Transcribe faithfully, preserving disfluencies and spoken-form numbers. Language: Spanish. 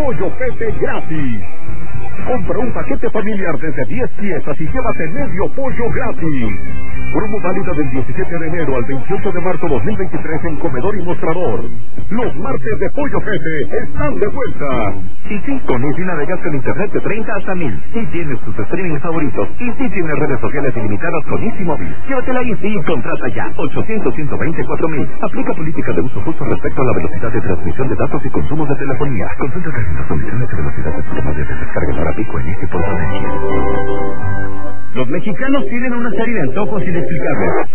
Pollo Pepe gratis. Compra un paquete familiar desde diez piezas y llévate medio pollo gratis. Promo válida del diecisiete de enero al veintiocho de marzo dos mil veintitrés en Comedor y Mostrador. Los martes de Pollo Pepe están de vuelta. Y sí, con Easy navegas con internet de treinta hasta mil. Y tienes tus streaming favoritos. Y sí tienes redes sociales ilimitadas con Easy Móvil. Llévatela Easy y contrata ya. ochocientos, ciento veinticuatro mil. Aplica política de uso justo respecto a la velocidad de transmisión de datos y consumo de telefonía. Consulta las condiciones de velocidad de programa de descarga para pico en este portal. Los mexicanos tienen una serie de antojos inexplicables.